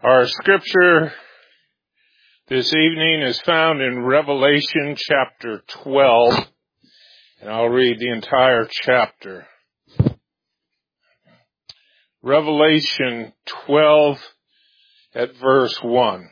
Our scripture this evening is found in Revelation chapter 12, and I'll read the entire chapter. Revelation 12 at verse 1.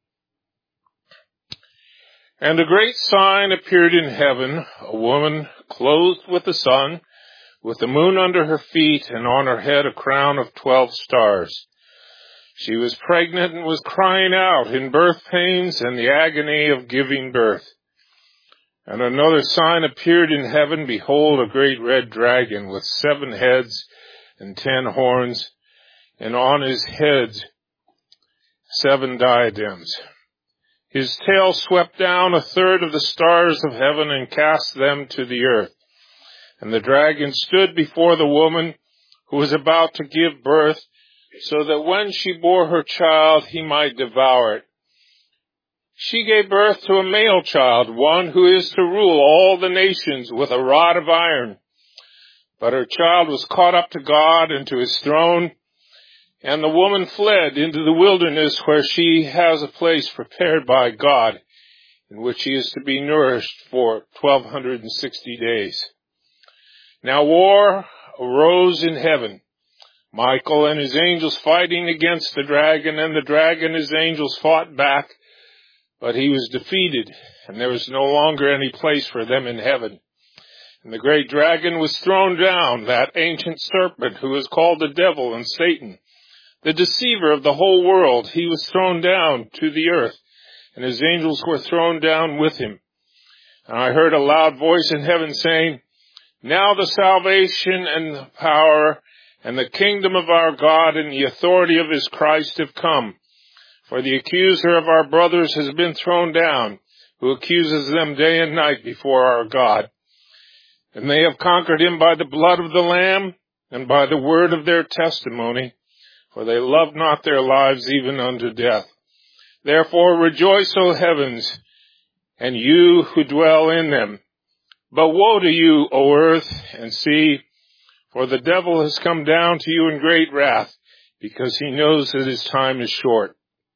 And a great sign appeared in heaven, a woman clothed with the sun, with the moon under her feet, and on her head a crown of 12 stars. She was pregnant and was crying out in birth pains and the agony of giving birth. And another sign appeared in heaven, behold, a great red dragon with 7 heads and 10 horns, and on his heads 7 diadems. His tail swept down a third of the stars of heaven and cast them to the earth. And the dragon stood before the woman who was about to give birth, so that when she bore her child, he might devour it. She gave birth to a male child, one who is to rule all the nations with a rod of iron. But her child was caught up to God and to his throne, and the woman fled into the wilderness, where she has a place prepared by God, in which she is to be nourished for 1260 days. Now war arose in heaven, Michael and his angels fighting against the dragon, and the dragon and his angels fought back, but he was defeated, and there was no longer any place for them in heaven. And the great dragon was thrown down, that ancient serpent who is called the devil and Satan, the deceiver of the whole world. He was thrown down to the earth, and his angels were thrown down with him. And I heard a loud voice in heaven saying, Now the salvation and the power and the kingdom of our God and the authority of his Christ have come. For the accuser of our brothers has been thrown down, who accuses them day and night before our God. And they have conquered him by the blood of the Lamb and by the word of their testimony, for they loved not their lives even unto death. Therefore rejoice, O heavens, and you who dwell in them. But woe to you, O earth and sea, for the devil has come down to you in great wrath, because he knows that his time is short.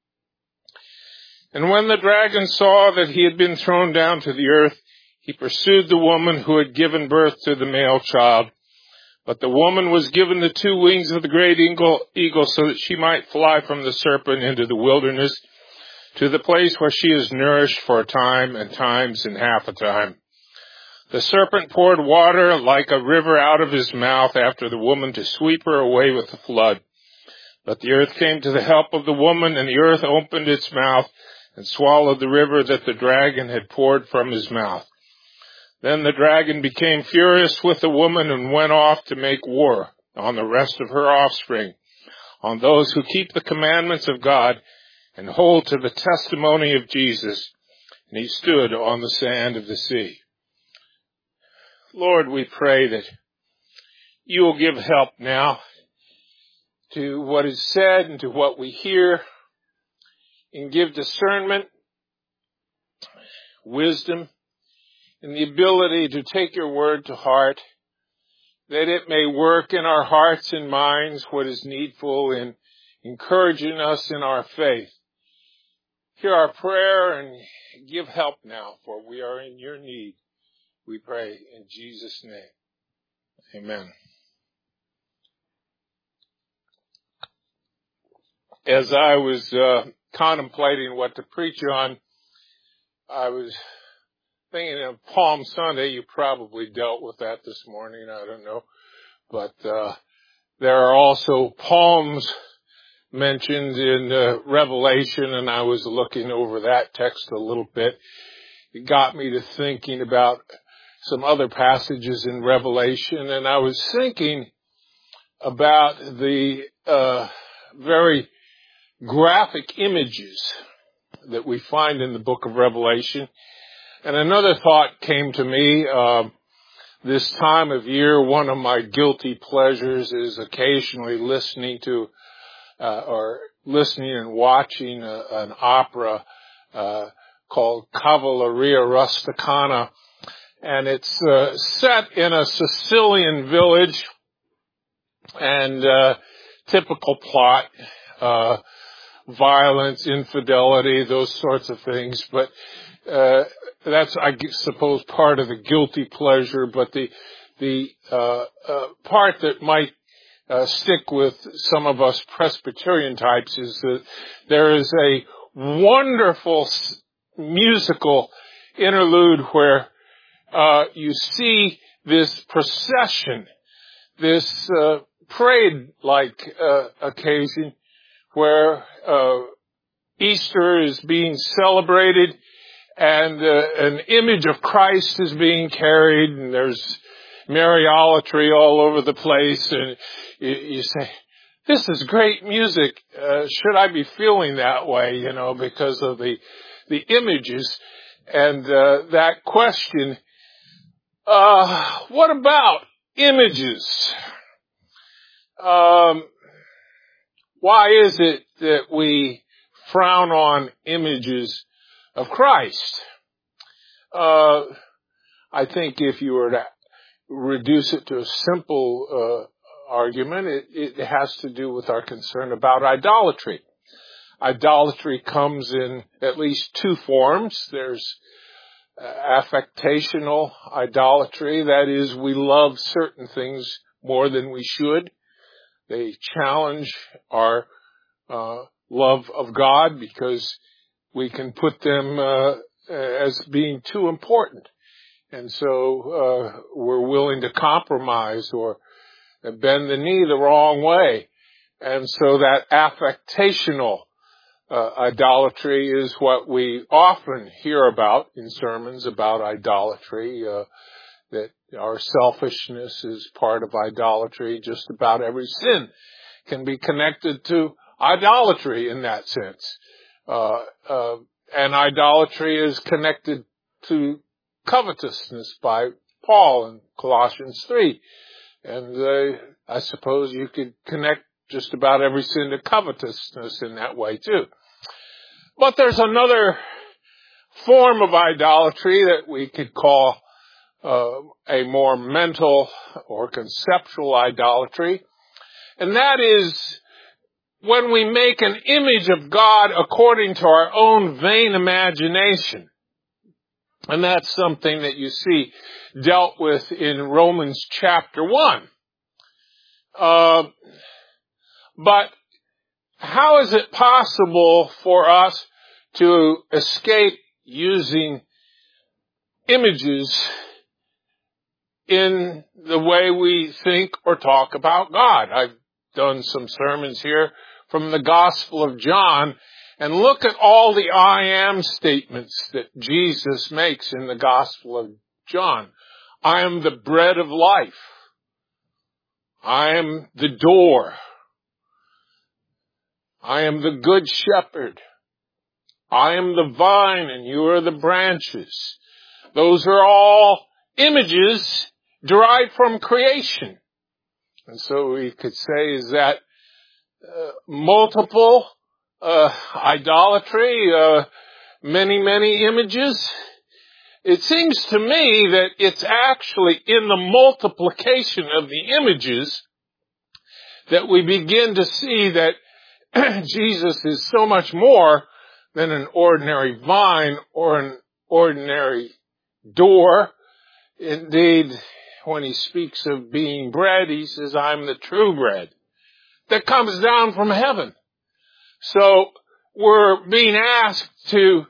And when the dragon saw that he had been thrown down to the earth, he pursued the woman who had given birth to the male child. But the woman was given the 2 wings of the great eagle, so that she might fly from the serpent into the wilderness, to the place where she is nourished for a time and times and half a time. The serpent poured water like a river out of his mouth after the woman to sweep her away with the flood. But the earth came to the help of the woman, and the earth opened its mouth and swallowed the river that the dragon had poured from his mouth. Then the dragon became furious with the woman and went off to make war on the rest of her offspring, on those who keep the commandments of God and hold to the testimony of Jesus. And he stood on the sand of the sea. Lord, we pray that you will give help now to what is said and to what we hear, and give discernment, wisdom, and the ability to take your word to heart, that it may work in our hearts and minds what is needful in encouraging us in our faith. Hear our prayer and give help now, for we are in your need. We pray in Jesus' name. Amen. As I was contemplating what to preach on, I was thinking of Palm Sunday. You probably dealt with that this morning, I don't know. But there are also palms mentioned in Revelation, and I was looking over that text a little bit. It got me to thinking about some other passages in Revelation, and I was thinking about the very graphic images that we find in the book of Revelation. And another thought came to me. This time of year, one of my guilty pleasures is occasionally listening to and watching an opera called Cavalleria Rusticana. And it's set in a Sicilian village, and typical plot. violence, infidelity, those sorts of things. But that's, I suppose, part of the guilty pleasure. But the part that might stick with some of us Presbyterian types is that there is a wonderful musical interlude where you see this procession, this parade-like occasion where Easter is being celebrated and an image of Christ is being carried, and there's Mariolatry all over the place, and you say, this is great music. Should I be feeling that way, because of the images? And that question, what about images? Why is it that we frown on images of Christ? I think if you were to reduce it to a simple argument, it has to do with our concern about idolatry. Idolatry comes in at least two forms. There's affectational idolatry. That is, we love certain things more than we should. They challenge our love of God because we can put them as being too important. And so we're willing to compromise or bend the knee the wrong way. And so that affectational idolatry is what we often hear about in sermons about idolatry, that our selfishness is part of idolatry. Just about every sin can be connected to idolatry in that sense. And idolatry is connected to covetousness by Paul in Colossians 3. And I suppose you could connect just about every sin to covetousness in that way too. But there's another form of idolatry that we could call a more mental or conceptual idolatry. And that is when we make an image of God according to our own vain imagination. And that's something that you see dealt with in Romans chapter 1. But how is it possible for us to escape using images in the way we think or talk about God? I've done some sermons here from the Gospel of John, and look at all the I am statements that Jesus makes in the Gospel of John. I am the bread of life. I am the door. I am the good shepherd. I am the vine and you are the branches. Those are all images derived from creation. And so we could say is that multiple idolatry, many images. It seems to me that it's actually in the multiplication of the images that we begin to see that Jesus is so much more than an ordinary vine or an ordinary door. Indeed, when he speaks of being bread, he says, I'm the true bread that comes down from heaven. So we're being asked to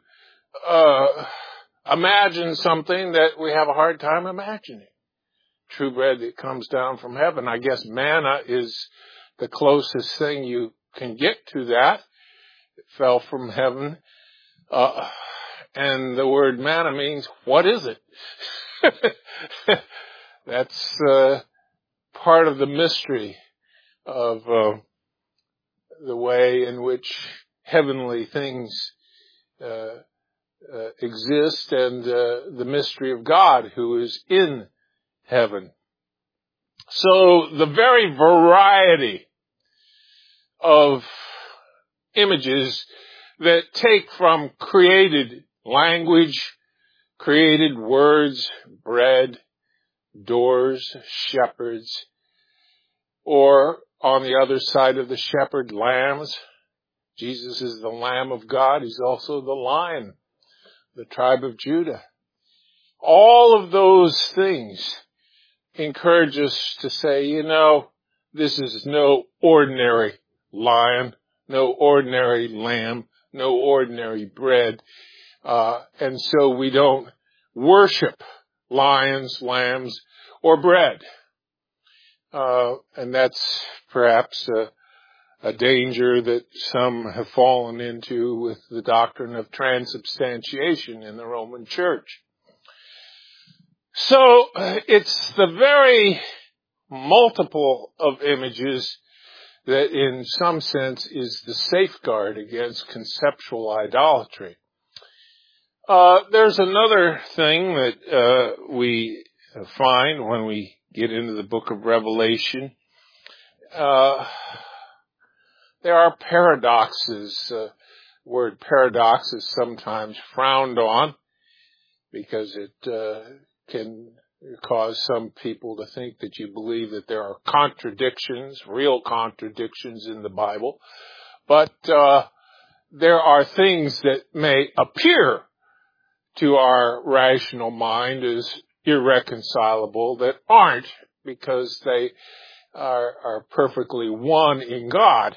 imagine something that we have a hard time imagining. True bread that comes down from heaven. I guess manna is the closest thing you can get to that. It fell from heaven. And the word manna means, what is it? That's part of the mystery of the way in which heavenly things exist, and the mystery of God who is in heaven. So the very variety of images that take from created language, created words, bread, doors, shepherds, or on the other side of the shepherd, lambs, Jesus is the Lamb of God. He's also the Lion, the tribe of Judah. All of those things encourage us to say, this is no ordinary lion, no ordinary lamb, no ordinary bread. And so we don't worship lions, lambs, or bread. And that's perhaps a danger that some have fallen into with the doctrine of transubstantiation in the Roman Church. So it's the very multiple of images that in some sense is the safeguard against conceptual idolatry. There's another thing that we find when we get into the book of Revelation. There are paradoxes. The word paradox is sometimes frowned on because it can cause some people to think that you believe that there are contradictions, real contradictions in the Bible. But there are things that may appear to our rational mind as irreconcilable that aren't, because they are perfectly one in God.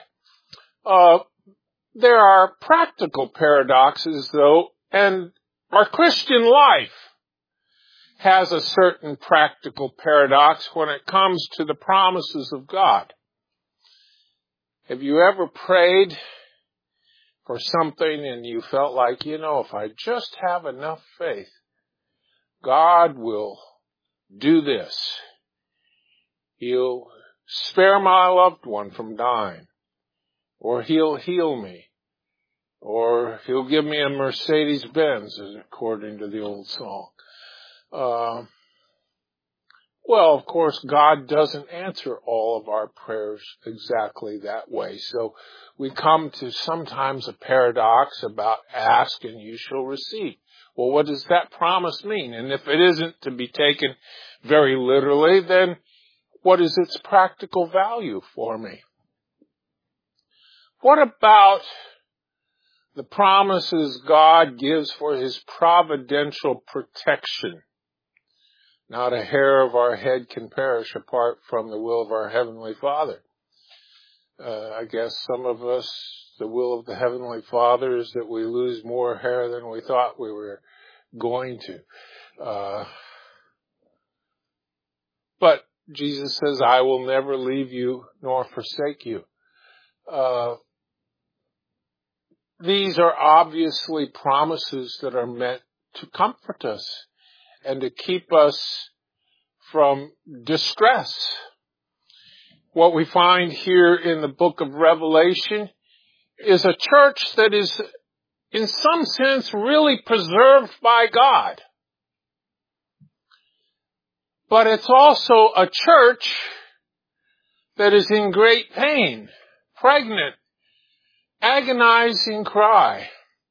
There are practical paradoxes, though, and our Christian life has a certain practical paradox when it comes to the promises of God. Have you ever prayed for something and you felt like, if I just have enough faith, God will do this. He'll spare my loved one from dying, or He'll heal me, or He'll give me a Mercedes-Benz, according to the old song. Well, of course, God doesn't answer all of our prayers exactly that way. So we come to sometimes a paradox about ask and you shall receive. Well, what does that promise mean? And if it isn't to be taken very literally, then what is its practical value for me? What about the promises God gives for His providential protection? Not a hair of our head can perish apart from the will of our Heavenly Father. I guess some of us, the will of the Heavenly Father is that we lose more hair than we thought we were going to. But Jesus says, I will never leave you nor forsake you. These are obviously promises that are meant to comfort us and to keep us from distress. What we find here in the book of Revelation is a church that is, in some sense, really preserved by God. But it's also a church that is in great pain, pregnant, agonizing cry.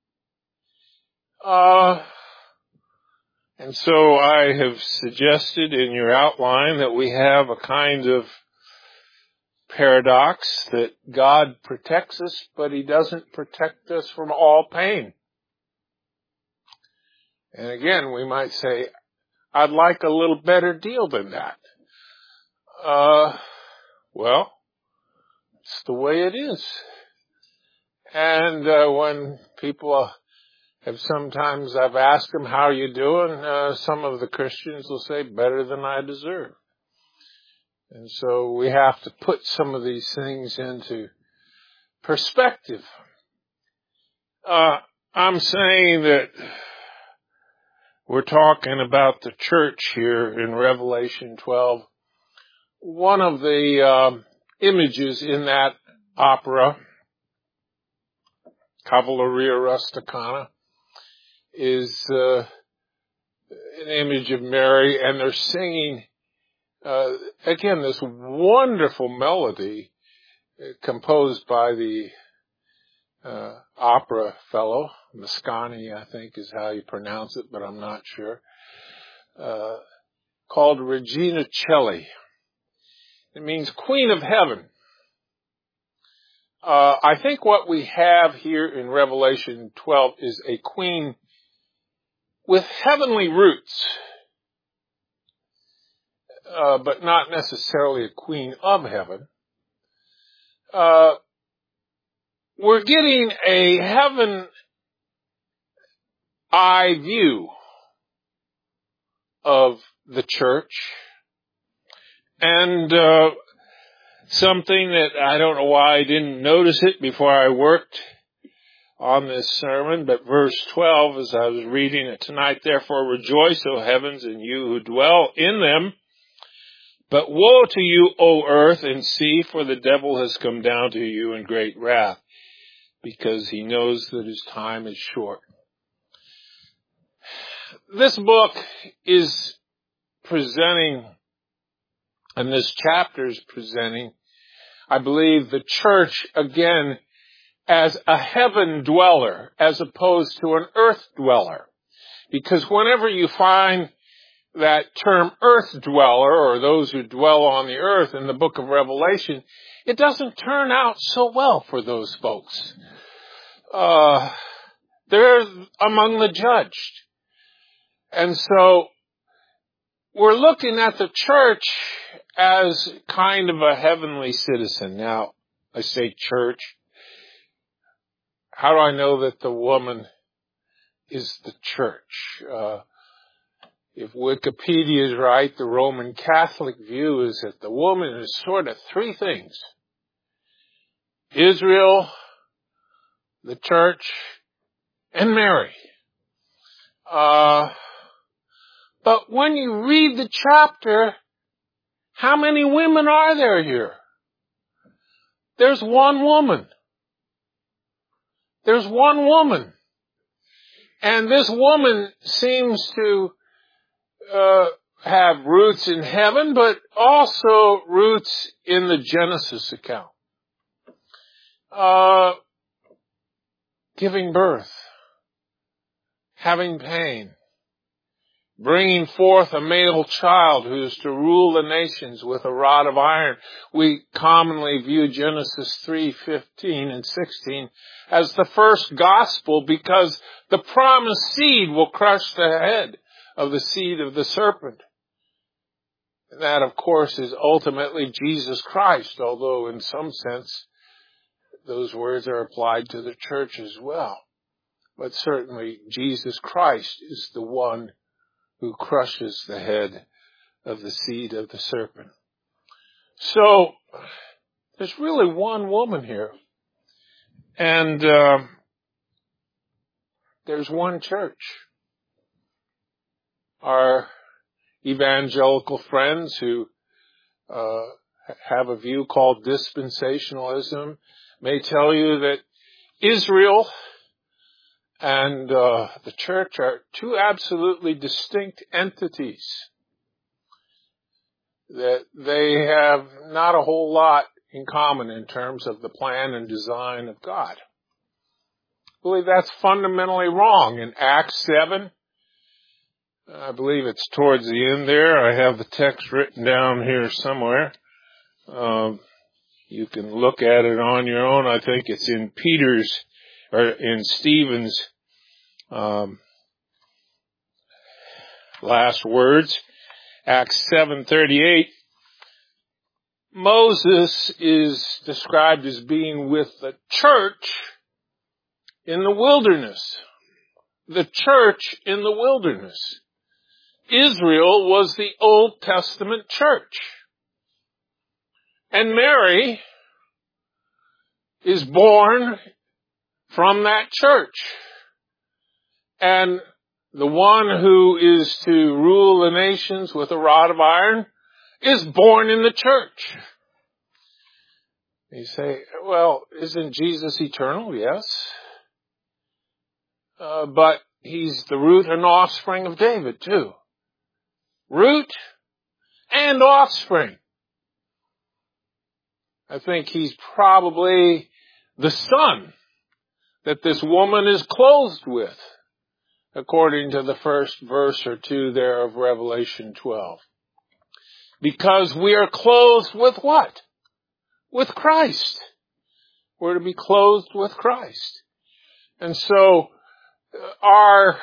And so I have suggested in your outline that we have a kind of paradox that God protects us, but He doesn't protect us from all pain. And again, we might say, I'd like a little better deal than that. Well, it's the way it is. And when people I've asked them, how are you doing? Some of the Christians will say, better than I deserve. And so we have to put some of these things into perspective. I'm saying that we're talking about the church here in Revelation 12. One of the images in that opera, Cavalleria Rusticana, is an image of Mary, and they're singing, again, this wonderful melody composed by the opera fellow, Mascagni, I think is how you pronounce it, but I'm not sure, called Regina Coeli. It means Queen of Heaven. I think what we have here in Revelation 12 is a queen with heavenly roots, but not necessarily a queen of heaven. We're getting a heaven eye view of the church, and something that I don't know why I didn't notice it before I worked on this sermon, but verse 12, as I was reading it tonight, therefore rejoice, O heavens, and you who dwell in them. But woe to you, O earth and sea, for the devil has come down to you in great wrath, because he knows that his time is short. This book is presenting, and this chapter is presenting, I believe, the church again as a heaven dweller as opposed to an earth dweller. Because whenever you find that term earth dweller, or those who dwell on the earth in the book of Revelation, it doesn't turn out so well for those folks. They're among the judged. And so we're looking at the church as kind of a heavenly citizen. Now, I say church. How do I know that the woman is the church? If Wikipedia is right, the Roman Catholic view is that the woman is sort of three things: Israel, the church, and Mary. But when you read the chapter, how many women are there here? There's one woman. There's one woman. And this woman seems to have roots in heaven, but also roots in the Genesis account. Giving birth, having pain, bringing forth a male child who is to rule the nations with a rod of iron. We commonly view Genesis 3:15 and 16 as the first gospel, because the promised seed will crush the head of the seed of the serpent. And that, of course, is ultimately Jesus Christ, although in some sense those words are applied to the church as well. But certainly Jesus Christ is the one who crushes the head of the seed of the serpent. So there's really one woman here. And there's one church. Our evangelical friends who have a view called dispensationalism may tell you that Israel and the church are two absolutely distinct entities, that they have not a whole lot in common in terms of the plan and design of God. I believe that's fundamentally wrong. In Acts 7, I believe it's towards the end there. I have the text written down here somewhere. You can look at it on your own. I think it's in in Stephen's last words. Acts 7:38. Moses is described as being with the church in the wilderness. The church in the wilderness. Israel was the Old Testament church. And Mary is born from that church. And the one who is to rule the nations with a rod of iron is born in the church. You say, well, isn't Jesus eternal? Yes. But he's the root and offspring of David too. Root and offspring. I think he's probably the son that this woman is clothed with, according to the first verse or two there of Revelation 12. Because we are clothed with what? With Christ. We're to be clothed with Christ. And so our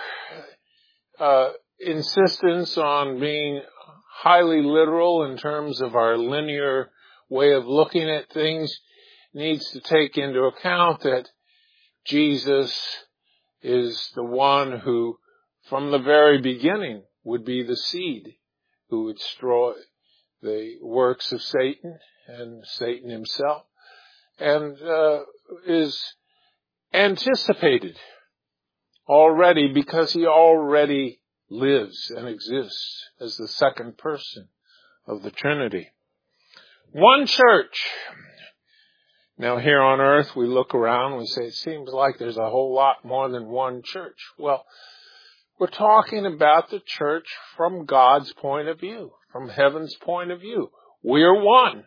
insistence on being highly literal in terms of our linear way of looking at things needs to take into account that Jesus is the one who, from the very beginning, would be the seed who would destroy the works of Satan and Satan himself, and is anticipated already because he already lives and exists as the second person of the Trinity. One church. Now here on earth we look around and we say it seems like there's a whole lot more than one church. Well, we're talking about the church from God's point of view, from heaven's point of view. We're one.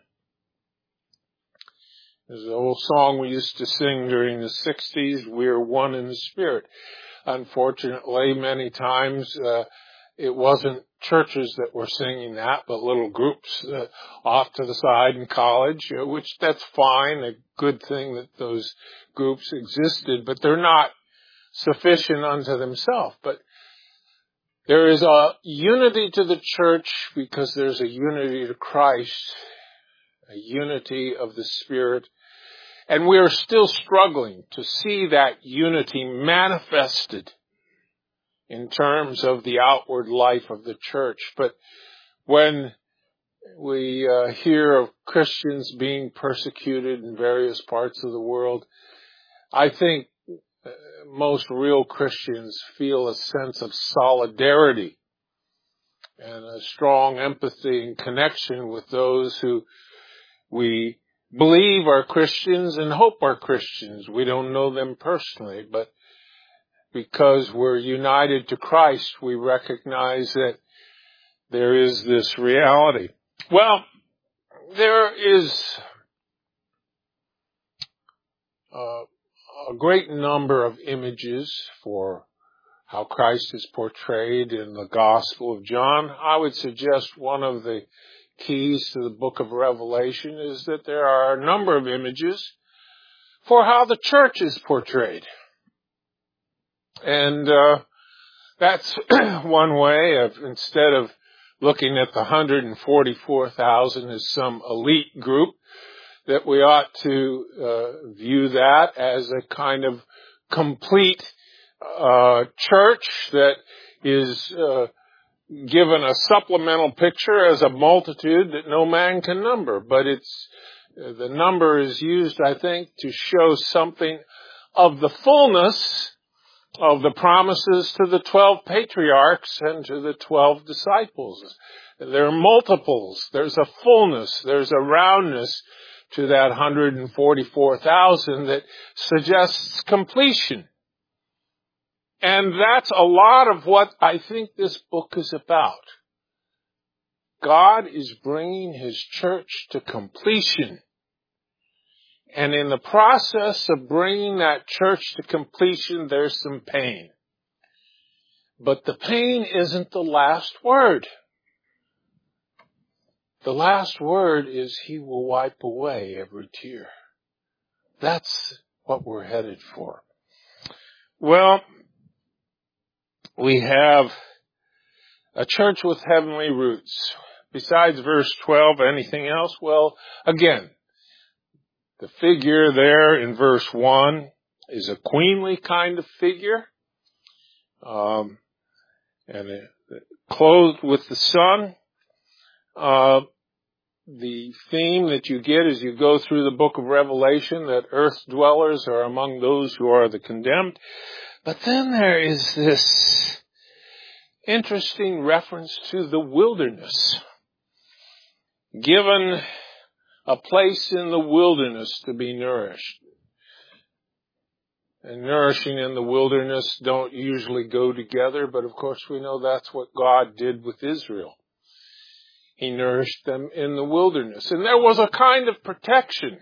There's an old song we used to sing during the 60s, we're one in the Spirit. Unfortunately, many times it wasn't churches that were singing that, but little groups off to the side in college, which that's fine, a good thing that those groups existed, but they're not sufficient unto themselves. But there is a unity to the church because there's a unity to Christ, a unity of the Spirit. And we are still struggling to see that unity manifested in terms of the outward life of the church. But when we hear of Christians being persecuted in various parts of the world, I think most real Christians feel a sense of solidarity and a strong empathy and connection with those who we believe are Christians and hope are Christians. We don't know them personally, but because we're united to Christ, we recognize that there is this reality. Well, there is a great number of images for how Christ is portrayed in the Gospel of John. I would suggest one of the keys to the book of Revelation is that there are a number of images for how the church is portrayed. And that's one way of, instead of looking at the 144,000 as some elite group, that we ought to view that as a kind of complete church that is given a supplemental picture as a multitude that no man can number. But the number is used, I think, to show something of the fullness of the promises to the 12 patriarchs and to the 12 disciples. There are multiples. There's a fullness. There's a roundness to that 144,000 that suggests completion. And that's a lot of what I think this book is about. God is bringing His church to completion. And in the process of bringing that church to completion, there's some pain. But the pain isn't the last word. The last word is He will wipe away every tear. That's what we're headed for. Well, we have a church with heavenly roots. Besides verse 12, anything else? Well, again, the figure there in verse 1 is a queenly kind of figure, and clothed with the sun. The theme that you get as you go through the book of Revelation, that earth dwellers are among those who are the condemned. But then there is this interesting reference to the wilderness. Given a place in the wilderness to be nourished. And nourishing in the wilderness don't usually go together, but of course we know that's what God did with Israel. He nourished them in the wilderness. And there was a kind of protection.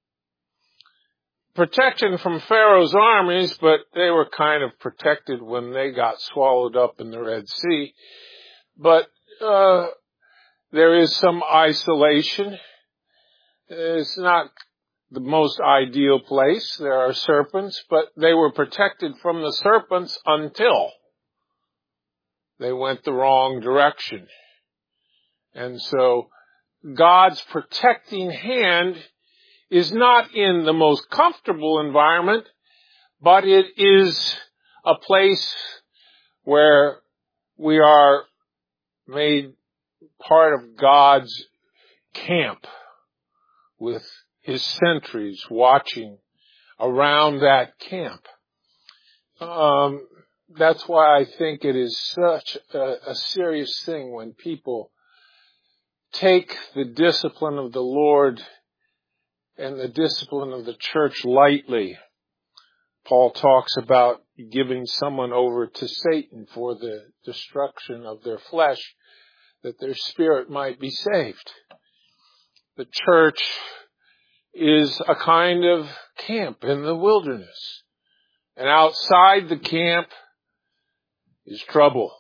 Protection from Pharaoh's armies, but they were kind of protected when they got swallowed up in the Red Sea. But there is some isolation. It's not the most ideal place. There are serpents, but they were protected from the serpents until they went the wrong direction. And so God's protecting hand is not in the most comfortable environment, but it is a place where we are made part of God's camp with His sentries watching around that camp. That's why I think it is such a serious thing when people take the discipline of the Lord and the discipline of the church lightly. Paul talks about giving someone over to Satan for the destruction of their flesh, that their spirit might be saved. The church is a kind of camp in the wilderness. And outside the camp is trouble.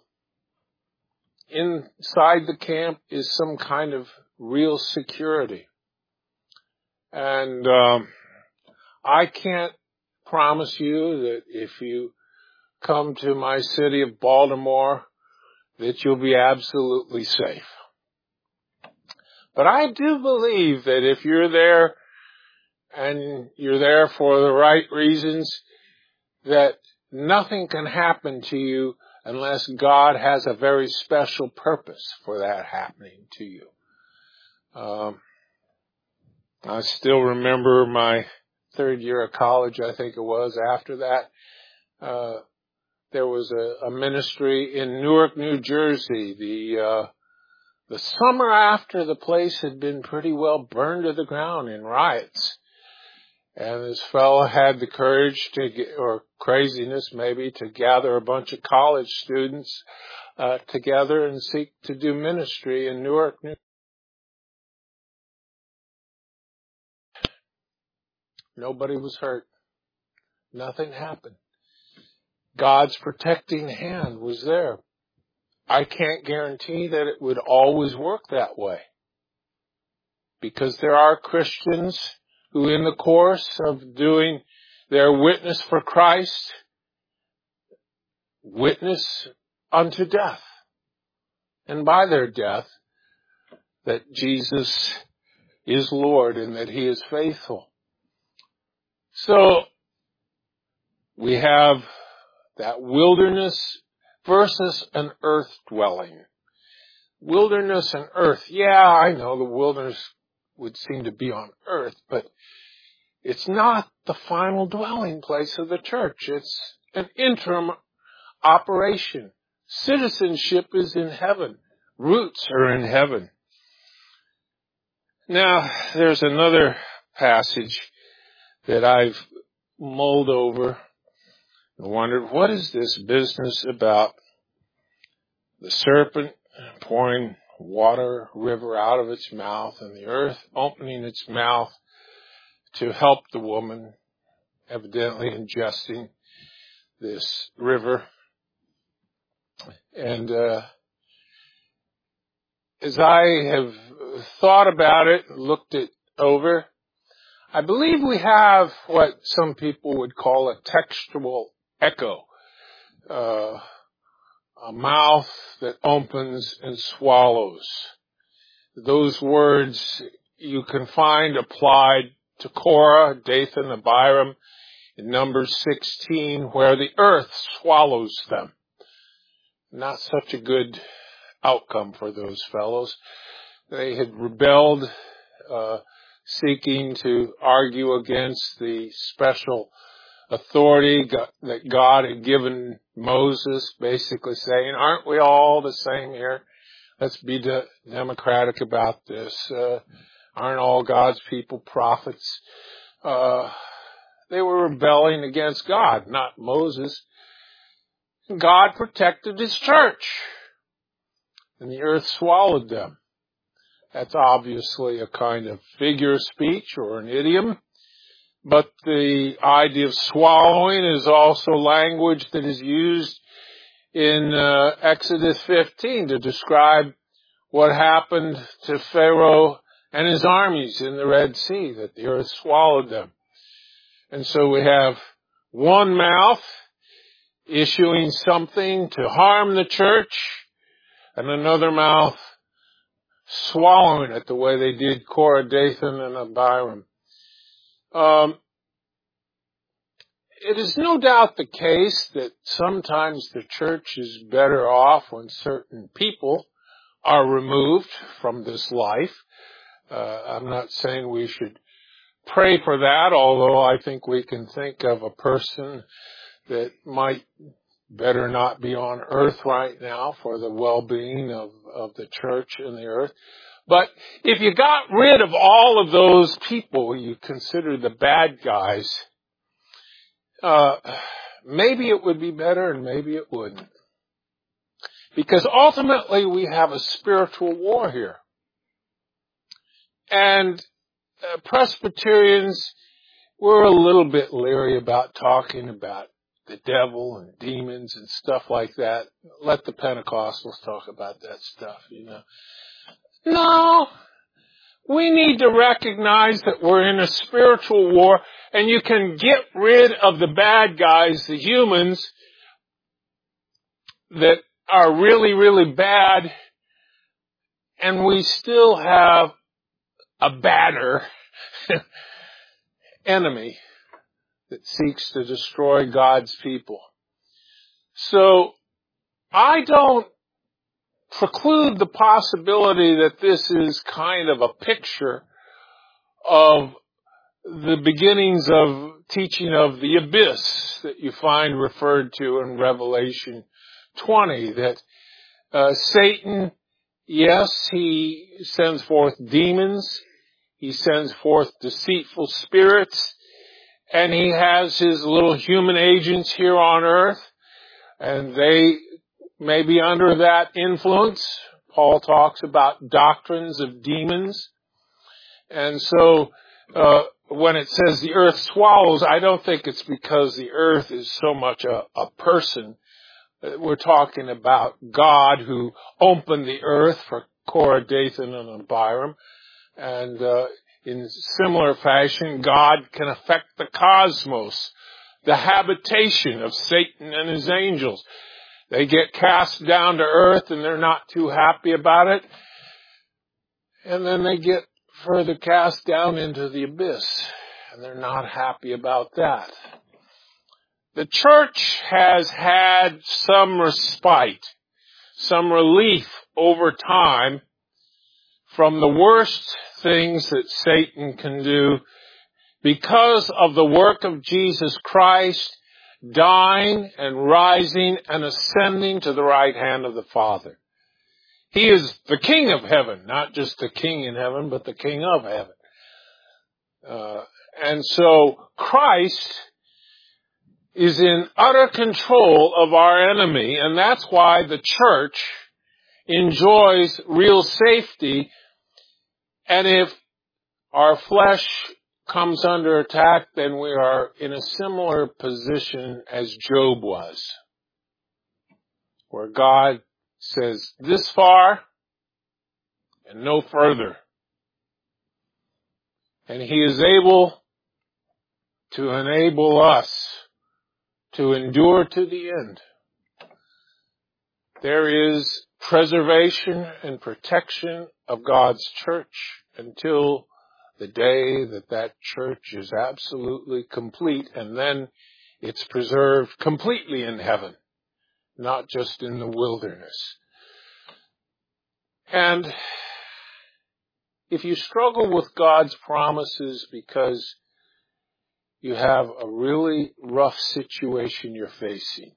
Inside the camp is some kind of real security. And I can't promise you that if you come to my city of Baltimore that you'll be absolutely safe. But I do believe that if you're there and you're there for the right reasons, that nothing can happen to you unless God has a very special purpose for that happening to you. I still remember my third year of college, I think it was. After that, there was a ministry in Newark, New Jersey. The summer after the place had been pretty well burned to the ground in riots. And this fellow had the courage or craziness maybe, to gather a bunch of college students together and seek to do ministry in Newark, New Jersey. Nobody was hurt. Nothing happened. God's protecting hand was there. I can't guarantee that it would always work that way, because there are Christians who, in the course of doing their witness for Christ, witness unto death. And by their death, that Jesus is Lord and that He is faithful. So, we have that wilderness versus an earth dwelling. Wilderness and earth. Yeah, I know the wilderness would seem to be on earth, but it's not the final dwelling place of the church. It's an interim operation. Citizenship is in heaven. Roots are in heaven. Now, there's another passage that I've mulled over and wondered, what is this business about the serpent pouring water river out of its mouth and the earth opening its mouth to help the woman, evidently ingesting this river? And as I have thought about it, looked it over, I believe we have what some people would call a textual echo, a mouth that opens and swallows. Those words you can find applied to Korah, Dathan, and Abiram in Numbers 16, where the earth swallows them. Not such a good outcome for those fellows. They had rebelled, seeking to argue against the special authority that God had given Moses, basically saying, aren't we all the same here? Let's be democratic about this. Aren't all God's people prophets? They were rebelling against God, not Moses. God protected His church, and the earth swallowed them. That's obviously a kind of figure of speech or an idiom, but the idea of swallowing is also language that is used in Exodus 15 to describe what happened to Pharaoh and his armies in the Red Sea, that the earth swallowed them. And so we have one mouth issuing something to harm the church, and another mouth swallowing it the way they did Korah, Dathan, and Abiram. It is no doubt the case that sometimes the church is better off when certain people are removed from this life. I'm not saying we should pray for that, although I think we can think of a person that might better not be on earth right now for the well-being of the church and the earth. But if you got rid of all of those people you consider the bad guys, maybe it would be better and maybe it wouldn't. Because ultimately we have a spiritual war here. And Presbyterians, we're a little bit leery about talking about the devil and demons and stuff like that. Let the Pentecostals talk about that stuff, you know. No, we need to recognize that we're in a spiritual war, and you can get rid of the bad guys, the humans that are really, really bad, and we still have a badder enemy that seeks to destroy God's people. So I don't preclude the possibility that this is kind of a picture of the beginnings of teaching of the abyss that you find referred to in Revelation 20, that Satan, yes, he sends forth demons, he sends forth deceitful spirits, and he has his little human agents here on earth, and they may be under that influence. Paul talks about doctrines of demons. And so when it says the earth swallows, I don't think it's because the earth is so much a person. We're talking about God who opened the earth for Korah, Dathan, and Abiram. And in similar fashion, God can affect the cosmos, the habitation of Satan and his angels. They get cast down to earth and they're not too happy about it. And then they get further cast down into the abyss and they're not happy about that. The church has had some respite, some relief over time from the worst things that Satan can do because of the work of Jesus Christ dying and rising and ascending to the right hand of the Father. He is the King of heaven, not just the King in heaven, but the King of heaven. And so Christ is in utter control of our enemy, and that's why the church enjoys real safety. And if our flesh comes under attack, then we are in a similar position as Job was, where God says this far and no further. And he is able to enable us to endure to the end. There is preservation and protection of God's church until the day that that church is absolutely complete, and then it's preserved completely in heaven, not just in the wilderness. And if you struggle with God's promises because you have a really rough situation you're facing,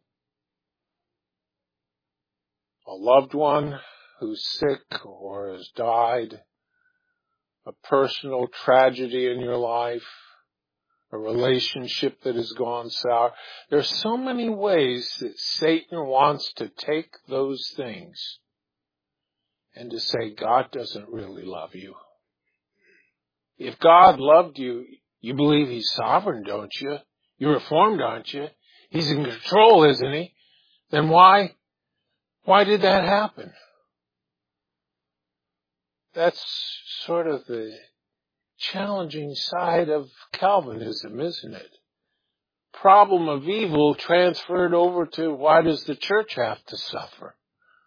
a loved one who's sick or has died, a personal tragedy in your life, a relationship that has gone sour. There's so many ways that Satan wants to take those things and to say, God doesn't really love you. If God loved you, you believe he's sovereign, don't you? You're reformed, aren't you? He's in control, isn't he? Then why did that happen? That's sort of the challenging side of Calvinism, isn't it? Problem of evil transferred over to why does the church have to suffer?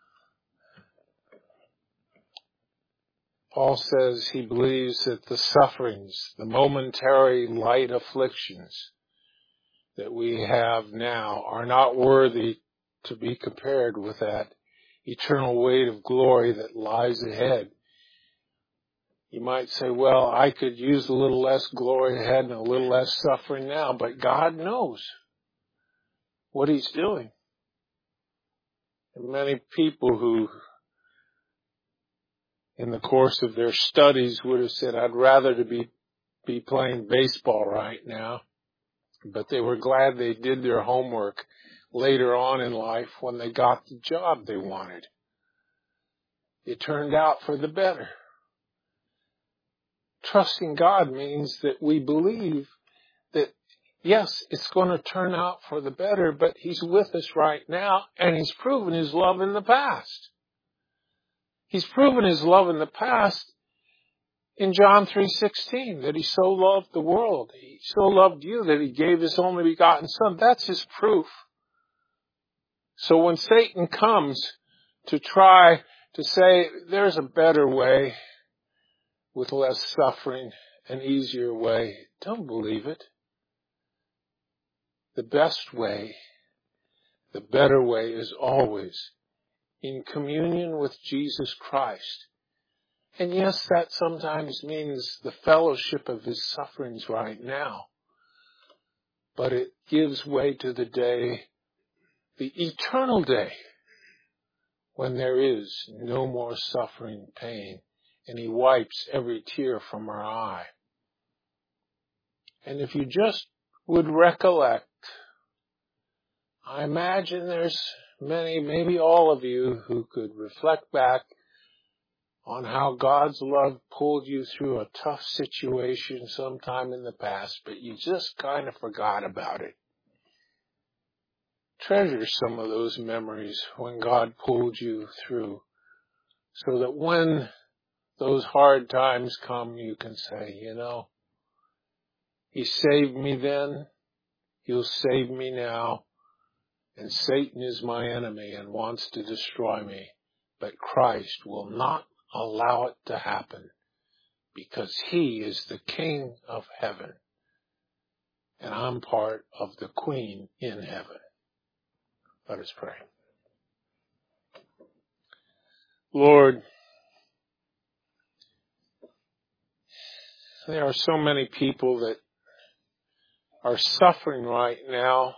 Paul says he believes that the sufferings, the momentary light afflictions that we have now are not worthy to be compared with that eternal weight of glory that lies ahead. You might say, well, I could use a little less glory ahead and a little less suffering now, but God knows what He's doing. And many people who, in the course of their studies, would have said, I'd rather to be playing baseball right now, but they were glad they did their homework later on in life when they got the job they wanted. It turned out for the better. Trusting God means that we believe that, yes, it's going to turn out for the better, but He's with us right now, and He's proven His love in the past. He's proven His love in the past in John 3:16, that He so loved the world. He so loved you that He gave His only begotten Son. That's His proof. So when Satan comes to try to say there's a better way with less suffering, an easier way, don't believe it. The best way, the better way is always in communion with Jesus Christ. And yes, that sometimes means the fellowship of His sufferings right now. But it gives way to the day, the eternal day, when there is no more suffering, pain, and He wipes every tear from our eye. And if you just would recollect, I imagine there's many, maybe all of you, who could reflect back on how God's love pulled you through a tough situation sometime in the past, but you just kind of forgot about it. Treasure some of those memories when God pulled you through, so that when those hard times come, you can say, He saved me then, He'll save me now, and Satan is my enemy and wants to destroy me, but Christ will not allow it to happen, because He is the King of heaven, and I'm part of the Queen in heaven. Let us pray. Lord, there are so many people that are suffering right now,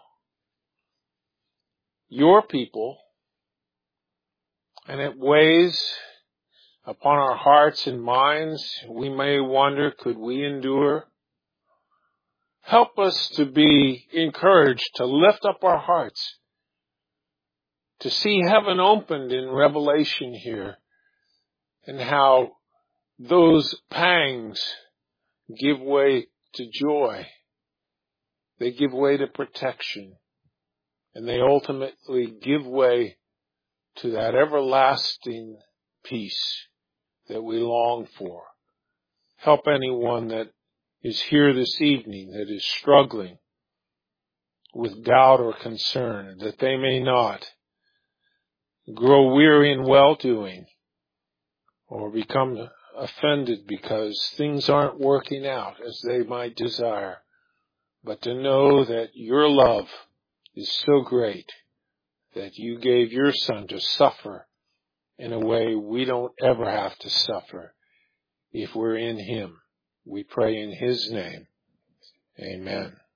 your people, and it weighs upon our hearts and minds. We may wonder, could we endure? Help us to be encouraged, to lift up our hearts, to see heaven opened in Revelation here, and how those pangs give way to joy. They give way to protection, and they ultimately give way to that everlasting peace that we long for. Help anyone that is here this evening that is struggling with doubt or concern, that they may not grow weary in well-doing or become offended because things aren't working out as they might desire, but to know that your love is so great that you gave your Son to suffer in a way we don't ever have to suffer if we're in Him. We pray in His name. Amen.